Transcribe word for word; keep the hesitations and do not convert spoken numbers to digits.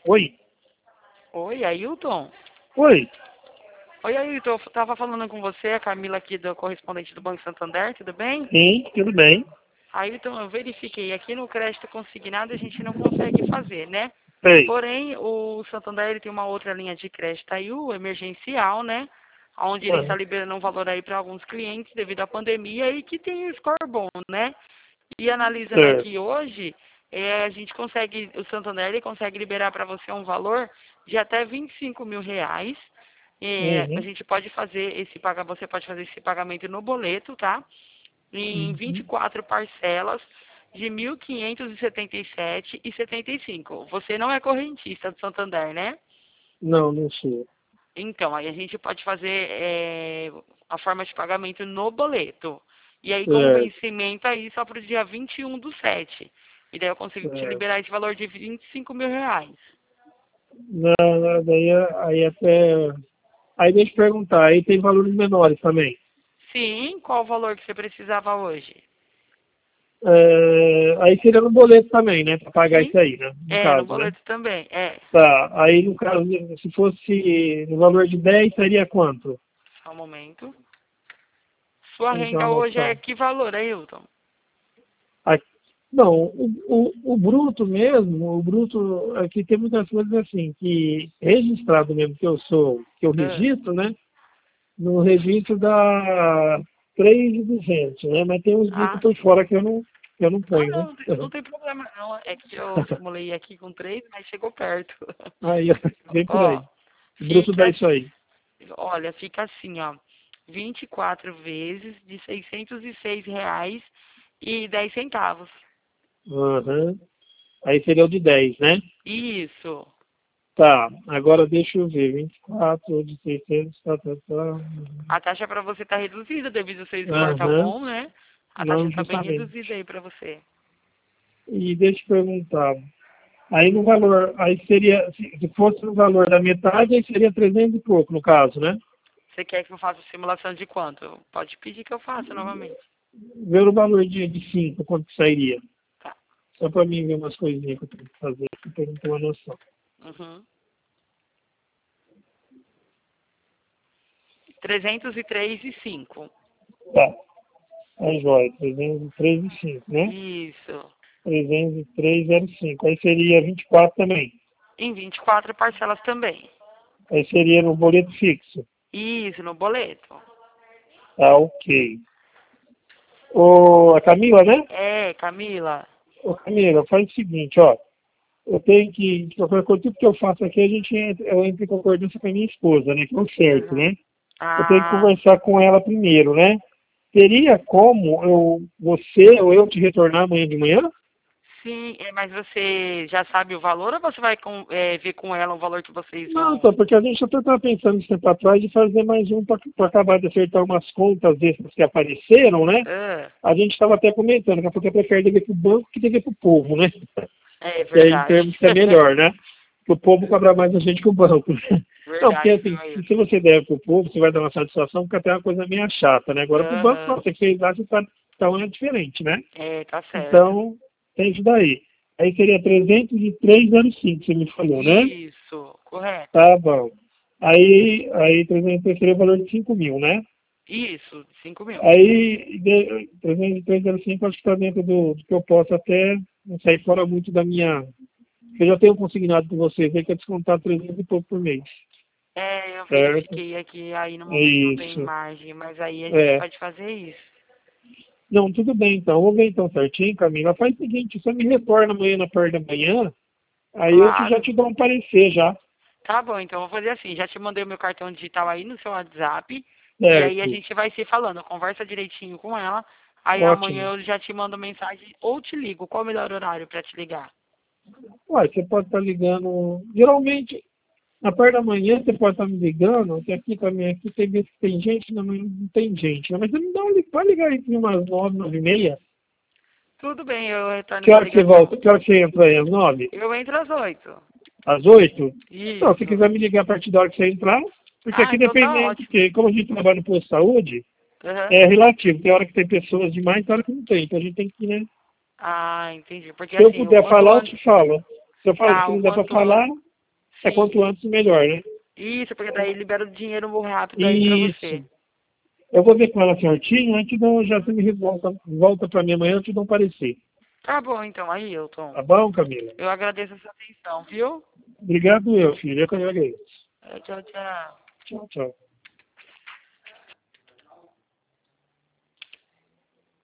Oi? Oi, Ailton? Oi? Oi, Ailton, eu tava falando com você, a Camila aqui, do correspondente do Banco Santander, tudo bem? Sim, tudo bem. Ailton, eu verifiquei, aqui no crédito consignado a gente não consegue fazer, né? Sei. Porém, o Santander ele tem uma outra linha de crédito aí, o emergencial, né? Onde ele está Mano, liberando um valor aí para alguns clientes devido à pandemia e que tem um score bom, né? E analisando certo. aqui hoje, é, a gente consegue, o Santander ele consegue liberar para você um valor de até vinte e cinco mil reais. É, a Uhum. gente pode fazer esse paga, você pode fazer esse pagamento no boleto, tá? Em vinte e Uhum. quatro parcelas de mil quinhentos e setenta e sete e setenta e cinco. Você não é correntista do Santander, né? Não, não sou. Então, aí a gente pode fazer é, a forma de pagamento no boleto. E aí, com o Certo, vencimento aí só para o dia vinte e um do sete. E daí eu consigo te certo. liberar esse valor de vinte e cinco mil reais. Não, não, daí aí até. Aí deixa eu perguntar, aí tem valores menores também. Sim, qual o valor que você precisava hoje? É, aí seria no boleto também, né? Pra pagar Sim, isso aí, né? No é, no caso, né? boleto também, é. Tá. Aí no caso, se fosse no valor de dez seria quanto? Só um momento. Sua Vamos ter renda uma hoje é noção. que valor, Ailton? Aqui, não, o, o, o bruto mesmo, o bruto, aqui tem muitas coisas assim, que registrado mesmo que eu sou, que eu Ah, registro, né? No registro dá três mil e duzentos, né? Mas tem uns bicos ah, por sim. fora que eu não, que eu não Ah, ponho, né? não, não tem, não tem problema não. É que eu simulei aqui com três, mas chegou perto. Aí, vem por Ó, aí. O bruto dá fica, isso aí. olha, fica assim, ó. vinte e quatro vezes de seiscentos e seis reais e dez centavos. Aham. Aí seria o de dez, né? Isso. Tá, agora deixa eu ver. vinte e quatro de seiscentos, tá, tá, tá. A taxa para você tá reduzida devido ao seu score tá Aham. bom, né? A taxa Não, tá bem justamente. reduzida aí para você. E deixa eu perguntar. Aí no valor, aí seria, se se fosse no valor da metade, aí seria trezentos e pouco, no caso, né? Você quer que eu faça simulação de quanto? Pode pedir que eu faça novamente. Ver o valor de, de cinco, quanto que sairia. Tá. Só para mim ver umas coisinhas que eu tenho que fazer, para eu ter uma noção. Uhum. trezentos e três e cinco. Tá, aí joia, trezentos e três e cinco, né? Isso. trezentos e três e cinco. Aí seria vinte e quatro também. Em vinte e quatro parcelas também. Aí seria no boleto fixo. Isso, no boleto. Tá, ok. Ô, a Camila, né? É, Camila. Ô, Camila, faz o seguinte, ó. Eu tenho que, de qualquer coisa, tudo que eu faço aqui, a gente entra, eu entro em concordância com a minha esposa, né? Que é o certo, Uhum. né? Eu tenho que Ah, conversar com ela primeiro, né? Teria como eu, você ou eu te retornar amanhã de manhã? sim, é, mas você já sabe o valor ou você vai com- é, ver com ela o valor que vocês Não, vão. então, porque a gente até estava pensando esse tempo atrás de fazer mais um para acabar de acertar umas contas extras que apareceram, né? Ah, A gente estava até comentando, que porque prefere dever para o banco que dever para o povo, né? é Que aí, em verdade. termos, que é melhor, né? Que o povo cobra mais a gente que o banco. Não, porque Verdade, assim, viu, se se Ailton? você deve para o povo, você vai dar uma satisfação, porque até é uma coisa meio chata, né? Agora, para o banco, não, Aham. você fez lá, você está, então é diferente, né? É, tá certo. Então, tem isso daí. Aí seria trezentos e três vírgula zero cinco, você me falou, né? Isso, correto. Tá bom. Aí, aí trezentos e três seria o valor de cinco mil, né? Isso, cinco mil. Aí, de- trezentos e três vírgula zero cinco acho que está dentro do, do que eu posso até não sair fora muito da minha. Eu já tenho consignado com vocês aí que é descontar trezentos e pouco por mês. É, eu Certo? verifiquei aqui, aí no É momento não tem isso. margem, mas aí a gente É. pode fazer isso. Não, tudo bem então. Vou ver então certinho, Camila. Faz o seguinte, você me retorna amanhã na parte da manhã, aí eu te- já Claro. te dou um parecer já. Tá bom, então eu vou fazer assim, já te mandei o meu cartão digital aí no seu WhatsApp, e aí a Certo. gente vai se falando, conversa direitinho com ela, aí Ótimo. amanhã eu já te mando mensagem ou te ligo, qual o melhor horário pra te ligar? Ué, você pode estar ligando. Geralmente, na parte da manhã você pode estar me ligando, que aqui também aqui tem vezes que tem gente, na manhã não tem gente. Né? Mas você me dá um, li- pode ligar aí por umas nove, nove e meia. Tudo bem, eu retorno Que sua hora que você ligação. volta? Que hora que você entra aí? Às nove? Eu entro às oito. Às oito? Não, se Isso. quiser me ligar a partir da hora que você entrar, porque Ah, aqui então tá dependendo, ótimo. porque como a gente trabalha no posto de saúde, Aham. é relativo. Tem hora que tem pessoas demais, tem hora que não tem. Então a gente tem que, né? Ah, entendi. Porque Se eu assim, o puder quanto falar, eu antes. te falo. Se eu falo, Tá, se o não der para quanto antes. falar, É Sim. quanto antes, melhor, né? Isso, porque daí libera o dinheiro rápido aí pra Isso. você. Eu vou ver com ela certinho, antes de já você me volta, volta para mim amanhã, eu te dou um parecer. Tá bom, então, Ailton. Tá bom, Camila? Eu agradeço a sua atenção, viu? Obrigado eu, filho. Eu que agradeço. É, tchau, tchau. Tchau, tchau.